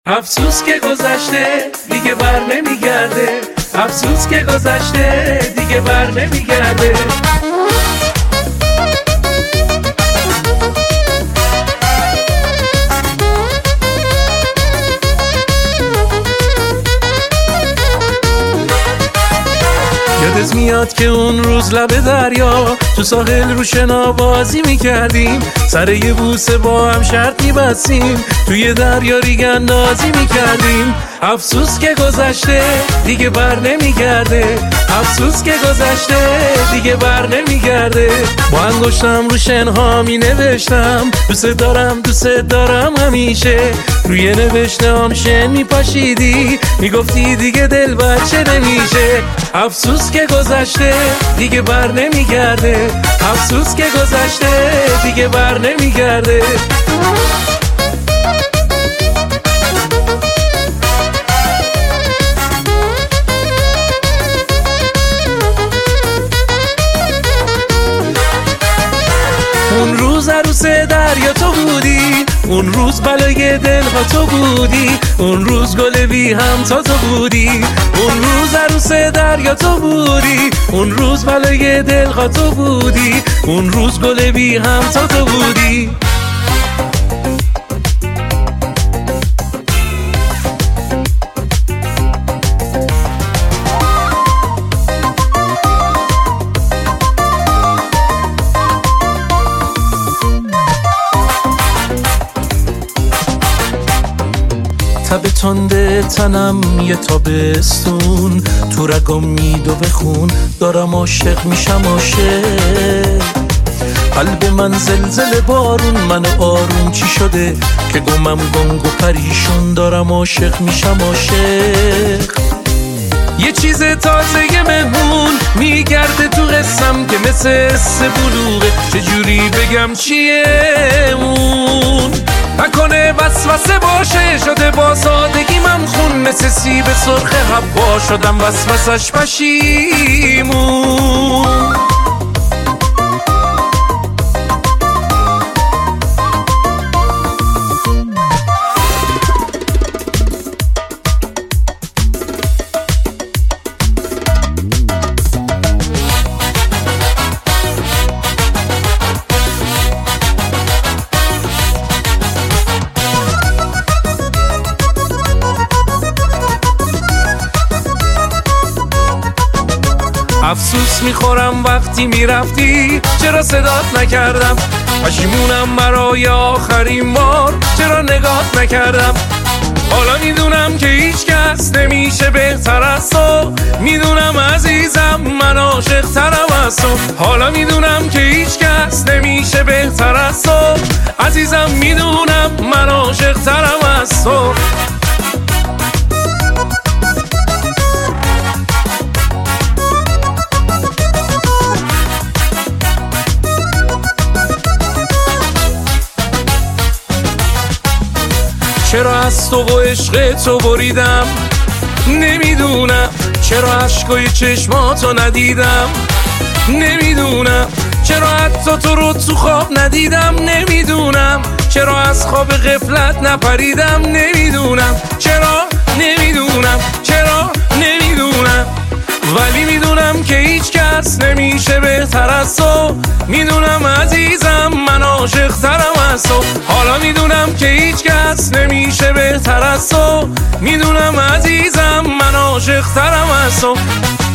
افسوس که گذشته دیگه بر نمیگرده، افسوس که گذشته دیگه بر نمیگرده. یادت میاد که اون روز لب دریا تو ساحل رو شنا بازی میکردیم، سر یه بوسه با هم شرط میبستیم، توی دریا ریگ اندازی میکردیم. افسوس که گذشته دیگه بر نمیگرده، افسوس که گذشته دیگه بر نمیگرده. با انگشتم رو شنها می نوشتم دوست دارم دوست دارم همیشه، روی نوشتم شن میپاشیدی میگفتی دیگه دل بچه نمیشه. افسوس که گذشته دیگه بر نمیگرده، افسوس که گذشته دیگه بر نمیگرده. اون روز عروس دریا تو بودی، اون روز بلای دلها تو بودی، اون روز گل بی همتا تو بودی، اون روز عروس دریا تو بودی، اون روز بلای دلها تو بودی، اون روز گل بی همتا تو بودی. تب تنده تنم یه تابستون تو رگم میدو بخون، دارم عاشق میشم عاشق. قلب من زلزله بارون، من آروم چی شده که گمم گنگ و پریشون، دارم عاشق میشم عاشق. یه چیز تازه مهمون میگرده تو قسم که مثل حس بلوغه، چجوری بگم چیه اون؟ نکنه وسوسه باشه شده با سادگی من خون، مثل سیب سرخ حبا شدم وسوسش پشیمون. افسوس میخورم وقتی میرفتی چرا صدات نکردم، پشیمونم برای آخرین بار چرا نگات نکردم. حالا میدونم که هیچ کس نمیشه بهتر از تو، میدونم عزیزم من عاشق ترم از تو. حالا میدونم که هیچ کس نمیشه بهتر از تو، عزیزم میدونم من عاشق ترم از تو. چرا از تو و عشق تو بریدم نمیدونم، چرا عشقای چشماتو ندیدم نمیدونم، چرا حتی تو رو تو خواب ندیدم نمیدونم، چرا از خواب غفلت نپریدم نمیدونم، چرا نمیدونم، چرا نمیدونم. ولی میدونم که هیچ کس نمیشه بهتر از تو، میدونم عزیزم من عاشق ترم از تو. حالا میدونم که هیچ کس نمیشه بهتر از تو، میدونم عزیزم من عاشق ترم از تو.